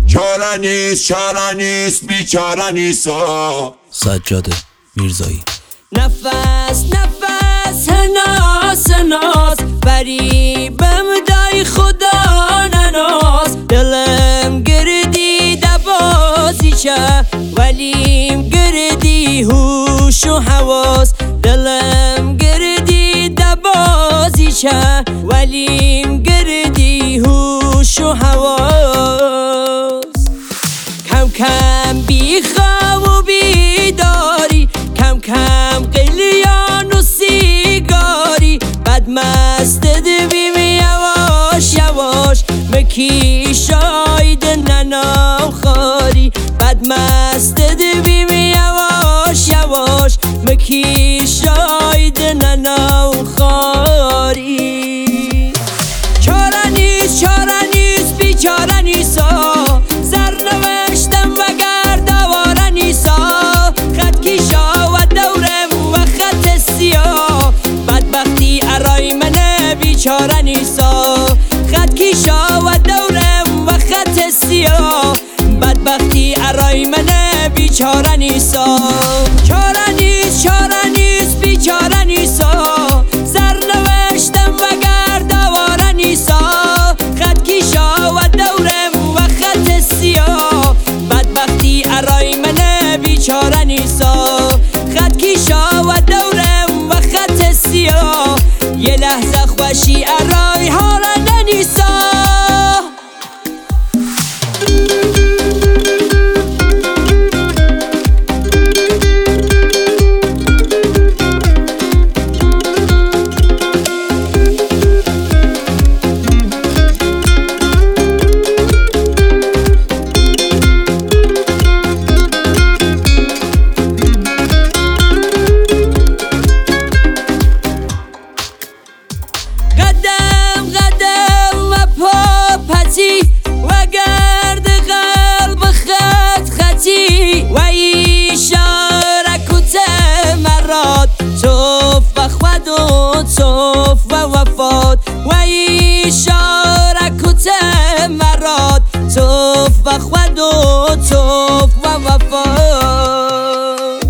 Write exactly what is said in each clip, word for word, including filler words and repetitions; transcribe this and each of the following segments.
چاره نیست چاره نیست بیچاره نیست. سجاد میرزایی. نفس نفس هناس هناس فریبم دای خدا نناس. دلم گردی دبازیشه ولیم گردی هوش و حواس. دلم گردی دبازیشه ولیم گردی هوش و حواس. کم کم بی خواب و بیداری، کم کم قلیان و سیگاری. بد مست دویم یواش یواش مکی شاید ننام خاری. بد مست دویم یواش یواش مکی شاید ننام خاری. چاره نیست چاره نیست بیچاره نیسا. زر نوشتم وگر دواره نیسا. خط کیشا و دورم و خط سیاه. بدبختی ارای من بیچاره نیسا. خط کیشا و دورم و خط سیاه. بدبختی ارای من بیچاره نیسا. چاره نیست چاره نیست بیچاره نیسا. زر نوشتم وگر دواره نیسا. خط کیشا و دورم و خط سیاه. بدبختی ارای من بیچاره نیسا. خط کیشا و دورم و خط سیاه. یه لحظه خوشی ارای حالا ننیسا. قدم قدم و پا پتی و گرد قلب خط خطی. و اشاره کته مراد توف و خود و توف و وفات. و اشاره کته مراد توف و خود و توف و وفات.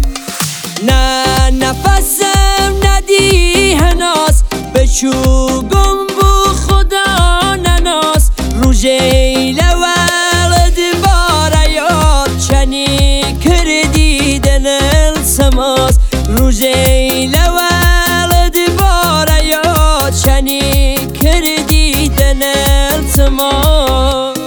نه نفسم ندی هناس بچو گم بو خدا نناس. روژه لولد باره یاد چنی کردی دنل سماس. روژه لولد باره یاد چنی کردی دنل سماس.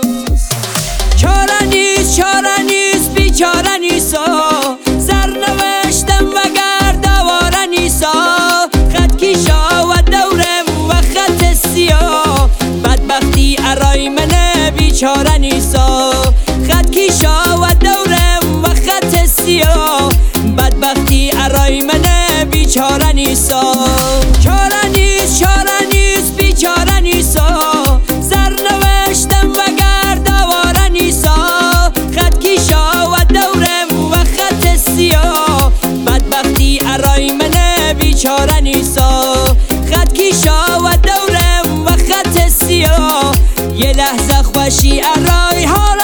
چاره نیست چاره نیست بیچاره نیسا. زر نوشتم وگر دواره نیسا. خط کیشا و دورم و خط سیاه. بدبختی ارای من بیچاره نیسا. خط کیشا و دورم و خط سیاه. بدبختی ارای من بیچاره نیسا. چاره نیست چاره نیست بیچاره نیسا. زر نوشتم وگر دواره نیسا. خط کیشا و دورم و خط سیاه. بدبختی ارای من بیچاره نیسا. خط کیشا و دورم و خط سیاه. یه لحظه خوشی ارای ها